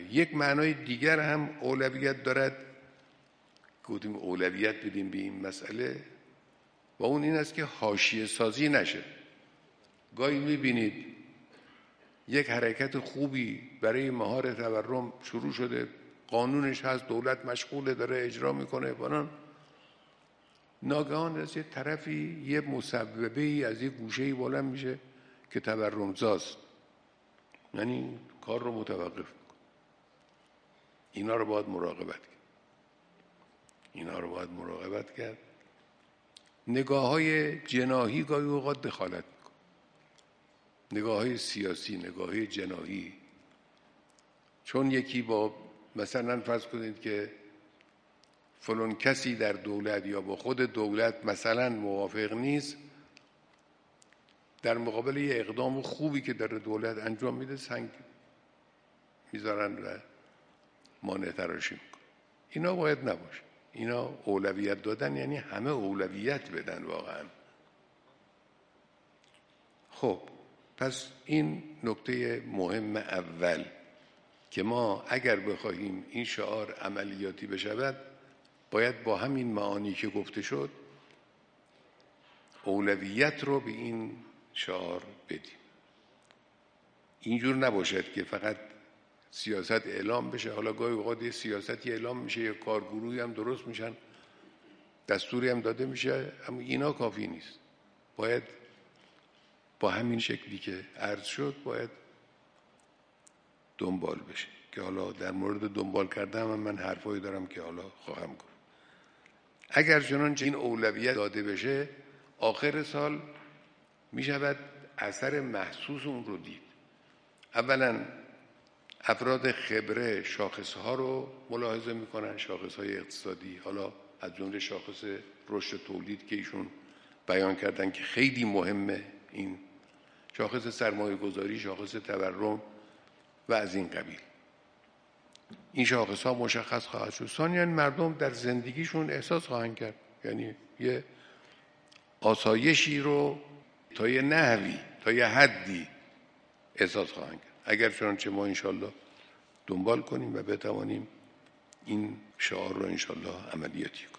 یک معنای دیگر هم اولویت دارد، گفتیم اولویت بدیم به این مسئله، و اون این است که حاشیه سازی نشه. گاهی میبینید یک حرکت خوبی برای مهار تورم شروع شده، قانونش هست، دولت مشغوله داره اجرا میکنه فلان، ناگهان از یه طرفی یه مسببه‌ای از یه گوشه‌ای بلند میشه که تورم‌زاست، یعنی کار رو متوقف میکنه. اینا رو باید مراقبت کرد. نگاه‌های جناحی گاهی اوقات دخالت میکنه، نگاه‌های سیاسی، نگاه‌های جناحی. چون یکی با مثلا فرض کنید که فلان کسی در دولت یا با خود دولت مثلا موافق نیست، در مقابل یه اقدام خوبی که داره دولت انجام میده سنگ میذارن و مانع تراشی میکنن. اینا باید نباشه. اینا اولویت دادن یعنی همه اولویت بدن واقعا. خب پس این نکته مهم اول که ما اگر بخواهیم این شعار عملیاتی بشود باید با همین معانی که گفته شد اولویت رو به این شعار بدیم. اینجور نباشد که فقط سیاست اعلام بشه، حالا گاهی اوقات یه سیاستی اعلام میشه، یه کارگروهی هم درست میشن، دستوری هم داده میشه، اما اینا کافی نیست. باید با همین شکلی که عرض شد باید دنبال بشه، که حالا در مورد دنبال کردن من حرفایی دارم که حالا خواهم گفت. اگر چنانچه این اولویت داده بشه آخر سال می شود اثر محسوس اون رو دید. اولا افراد خبره شاخصها رو ملاحظه میکنن، شاخصهای اقتصادی، حالا از جمله شاخص رشد تولید که ایشون بیان کردن که خیلی مهمه، این شاخص سرمایه گذاری، شاخص تورم و از این قبیل. این شاخص ها مشخص خواهد شد. ثانیاً مردم در زندگیشون احساس خواهند کرد، یعنی یه آسایشی رو تا یه نحوی، تا یه حدی احساس خواهند کرد اگر چنانچه ما انشالله دنبال کنیم و بتوانیم این شعار رو انشالله عملیاتی کنیم.